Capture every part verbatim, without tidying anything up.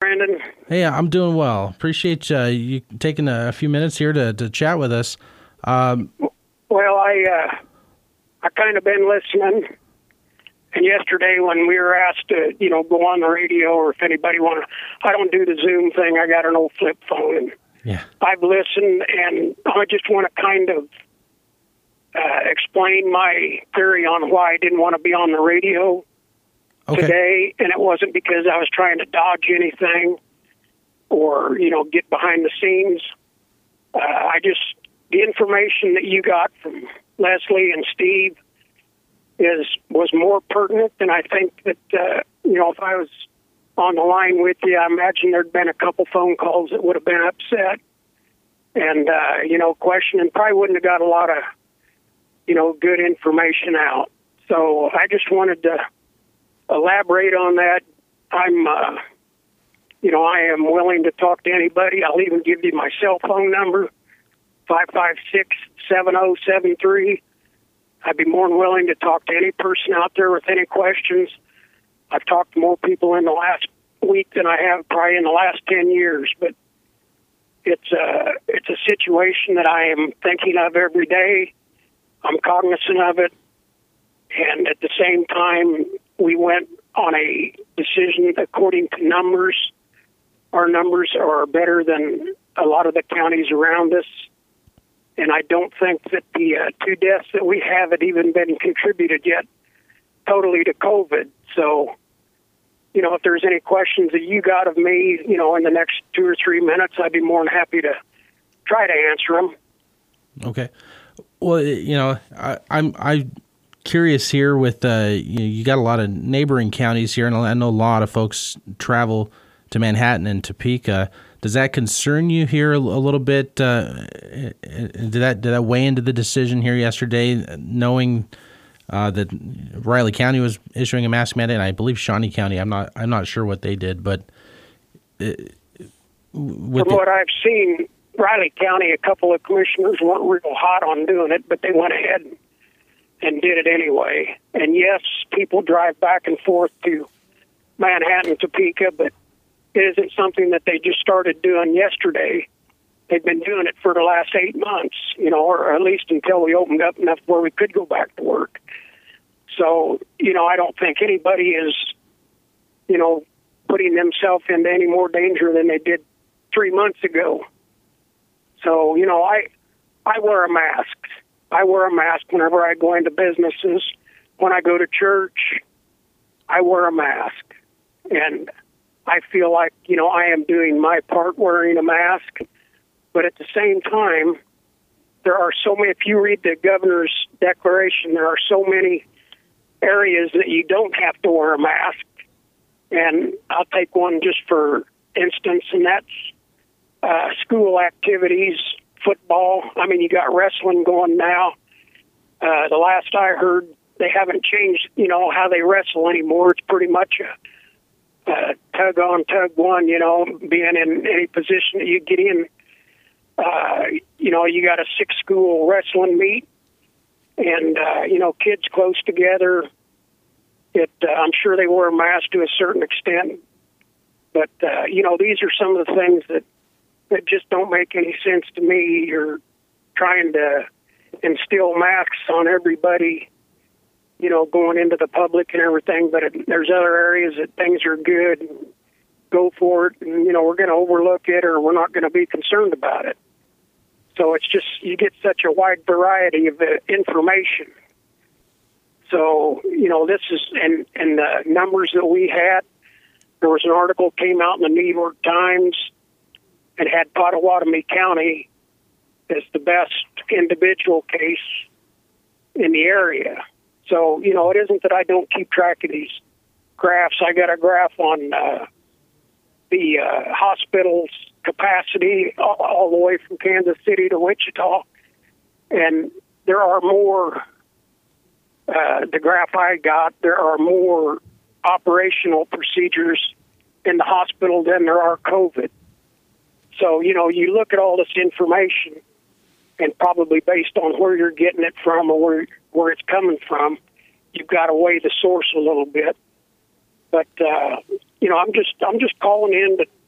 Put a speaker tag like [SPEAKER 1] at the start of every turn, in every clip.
[SPEAKER 1] Brandon?
[SPEAKER 2] Hey, I'm doing well. Appreciate uh, you taking a few minutes here to, to chat with us. Um,
[SPEAKER 1] well, I uh, I kind of been listening, and yesterday when we were asked to, you know, go on the radio or if anybody want to, I don't do the Zoom thing. I got an old flip phone, and
[SPEAKER 2] yeah,
[SPEAKER 1] I've listened, and I just want to kind of uh, explain my theory on why I didn't want to be on the radio
[SPEAKER 2] okay.
[SPEAKER 1] today, and it wasn't because I was trying to dodge anything or, you know, get behind the scenes. Uh, I just, the information that you got from Leslie and Steve is was more pertinent than I think that, uh, you know, if I was on the line with you, I imagine there'd been a couple phone calls that would have been upset and, uh, you know, questioning, probably wouldn't have got a lot of, you know, good information out. So I just wanted to elaborate on that. I'm, uh, you know, I am willing to talk to anybody. I'll even give you my cell phone number, five five six, seven oh seven three. I'd be more than willing to talk to any person out there with any questions. I've talked to more people in the last week than I have probably in the last ten years, but it's a, it's a situation that I am thinking of every day. I'm cognizant of it. And at the same time, we went on a decision according to numbers. Our numbers are better than a lot of the counties around us. And I don't think that the uh, two deaths that we have had even been contributed yet totally to COVID. So, you know, if there's any questions that you got of me, you know, in the next two or three minutes, I'd be more than happy to try to answer them.
[SPEAKER 2] Okay. Well, you know, I, I'm I'm curious here with, uh, you know, you got a lot of neighboring counties here, and I know a lot of folks travel to Manhattan and Topeka. Does that concern you here a, a little bit? Uh, did that did that weigh into the decision here yesterday, knowing uh, that Riley County was issuing a mask mandate, and I believe Shawnee County? I'm not I'm not sure what they did, but it,
[SPEAKER 1] from what I've seen, Riley County, a couple of commissioners weren't real hot on doing it, but they went ahead and did it anyway. And yes, people drive back and forth to Manhattan, Topeka, but it isn't something that they just started doing yesterday. They've been doing it for the last eight months, you know, or at least until we opened up enough where we could go back to work. So, you know, I don't think anybody is, you know, putting themselves into any more danger than they did three months ago. So, you know, I I wear a mask. I wear a mask whenever I go into businesses. When I go to church, I wear a mask. And I feel like, you know, I am doing my part wearing a mask. But at the same time, there are so many, if you read the governor's declaration, there are so many areas that you don't have to wear a mask. And I'll take one just for instance, and that's uh, school activities, football. I mean, you got wrestling going now. Uh, the last I heard, they haven't changed, you know, how they wrestle anymore. It's pretty much a, a tug on, tug one, you know, being in any position that you get in. Uh, you know, you got a six school wrestling meet, and, uh, you know, kids close together. It, uh, I'm sure they wear a mask to a certain extent. But, uh, you know, these are some of the things that, that just don't make any sense to me. You're trying to instill masks on everybody, you know, going into the public and everything. But it, there's other areas that things are good. Go for it. And, you know, we're going to overlook it or we're not going to be concerned about it. So it's just, you get such a wide variety of uh, information. So, you know, this is, and, and the numbers that we had, there was an article came out in the New York Times and had Pottawatomie County as the best individual case in the area. So, you know, it isn't that I don't keep track of these graphs. I got a graph on uh, the uh, hospital's capacity all, all the way from Kansas City to Wichita. And there are more, uh, the graph I got, there are more operational procedures in the hospital than there are COVID. So, you know, you look at all this information and probably based on where you're getting it from or where, where it's coming from, you've got to weigh the source a little bit. But, uh, you know, I'm just, I'm just calling in to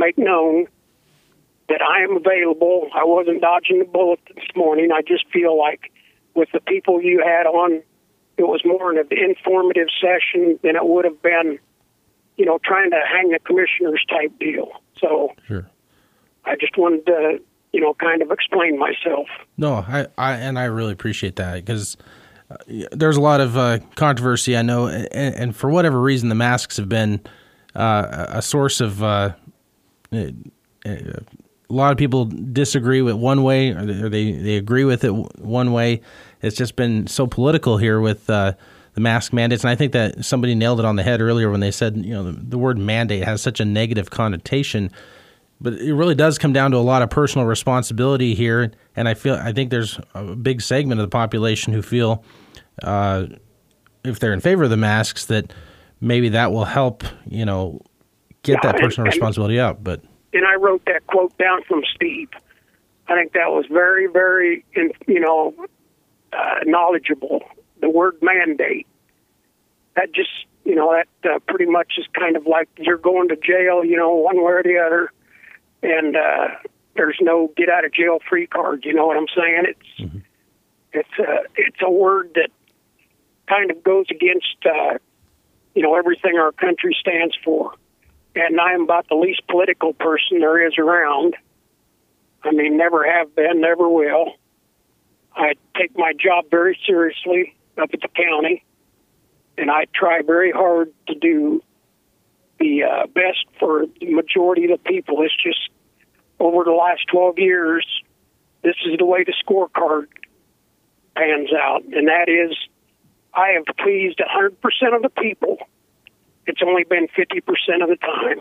[SPEAKER 1] make known that I am available. I wasn't dodging the bullet this morning. I just feel like with the people you had on, it was more an informative session than it would have been, you know, trying to hang the commissioners type deal. So
[SPEAKER 2] sure.
[SPEAKER 1] I just wanted to, you know, kind of explain myself.
[SPEAKER 2] No, I, I and I really appreciate that, because uh, there's a lot of uh, controversy, I know, and, and for whatever reason, the masks have been uh, a source of. Uh, a lot of people disagree with one way, or they they agree with it one way. It's just been so political here with uh, the mask mandates, and I think that somebody nailed it on the head earlier when they said, you know, the, the word mandate has such a negative connotation. But it really does come down to a lot of personal responsibility here, and I feel I think there's a big segment of the population who feel, uh, if they're in favor of the masks, that maybe that will help, you know, get yeah, that personal and, responsibility up. But
[SPEAKER 1] and I wrote that quote down from Steve. I think that was very, very, you know, uh, knowledgeable. The word mandate. That just, you know, that uh, pretty much is kind of like you're going to jail, you know, one way or the other. And uh, there's no get out of jail free card. You know what I'm saying? It's mm-hmm. it's a it's a word that kind of goes against uh, you know everything our country stands for. And I am about the least political person there is around. I mean, never have been, never will. I take my job very seriously up at the county, and I try very hard to do the uh, best for the majority of the people. It's just over the last twelve years, this is the way the scorecard pans out, and that is I have pleased one hundred percent of the people. It's only been fifty percent of the time.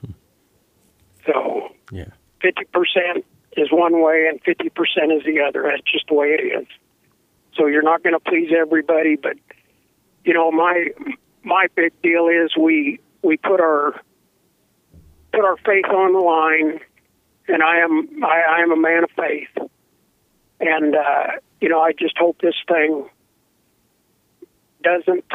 [SPEAKER 1] So
[SPEAKER 2] yeah,
[SPEAKER 1] fifty percent is one way and fifty percent is the other. That's just the way it is. So you're not going to please everybody, but, you know, my my big deal is we we put our put our faith on the line, and I am I, I am a man of faith, and uh, you know I just hope this thing doesn't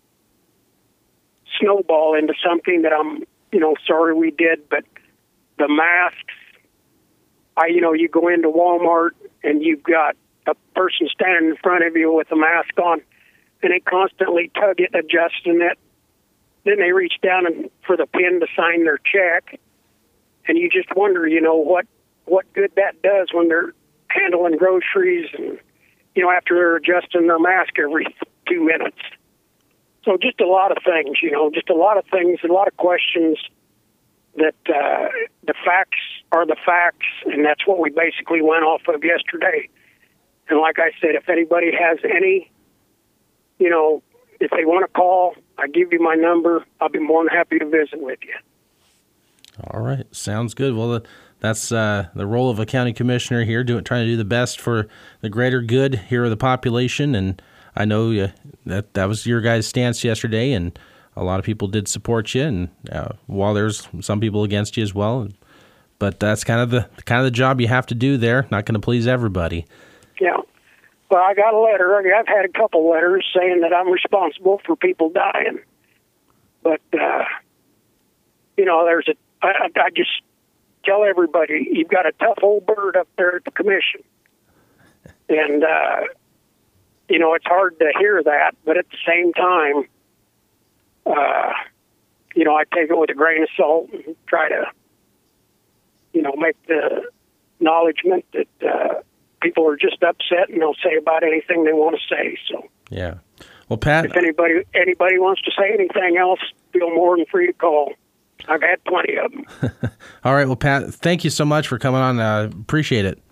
[SPEAKER 1] snowball into something that I'm you know sorry we did. But the masks, I you know you go into Walmart and you've got a person standing in front of you with a mask on, and they constantly tug it, adjusting it. Then they reach down and for the pin to sign their check, and you just wonder, you know, what what good that does when they're handling groceries and, you know, after they're adjusting their mask every two minutes. So just a lot of things, you know, just a lot of things, a lot of questions that uh, the facts are the facts, and that's what we basically went off of yesterday. And like I said, if anybody has any, you know, if they want to call, I give you my number. I'll be more than happy to visit with you.
[SPEAKER 2] All right. Sounds good. Well, that's uh, the role of a county commissioner here, doing, trying to do the best for the greater good here of the population. And I know uh, that that was your guys' stance yesterday, and a lot of people did support you. And uh, while there's some people against you as well, but that's kind of the kind of the job you have to do there. Not going to please everybody.
[SPEAKER 1] Yeah. Well, I got a letter. I've had a couple letters saying that I'm responsible for people dying. But, uh, you know, there's a, I, I just tell everybody, you've got a tough old bird up there at the commission. And, uh, you know, it's hard to hear that, but at the same time, uh, you know, I take it with a grain of salt and try to, you know, make the acknowledgement that, uh, people are just upset and they'll say about anything they want to say. So
[SPEAKER 2] yeah, well, Pat,
[SPEAKER 1] if anybody anybody wants to say anything else, feel more than free to call. I've had plenty of them.
[SPEAKER 2] All right, well, Pat, thank you so much for coming on. Uh, appreciate it.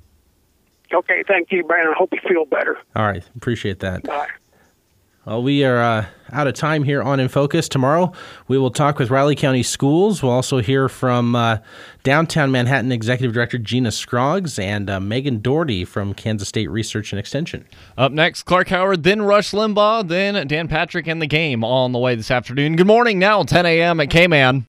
[SPEAKER 1] Okay, thank you, Brandon. I hope you feel better.
[SPEAKER 2] All right, appreciate that.
[SPEAKER 1] Bye.
[SPEAKER 2] Well, we are uh, out of time here on In Focus. Tomorrow, we will talk with Riley County Schools. We'll also hear from uh, Downtown Manhattan Executive Director Gina Scroggs and uh, Megan Doherty from Kansas State Research and Extension.
[SPEAKER 3] Up next, Clark Howard, then Rush Limbaugh, then Dan Patrick and the Game all on the way this afternoon. Good morning now, ten a.m. at K-Man.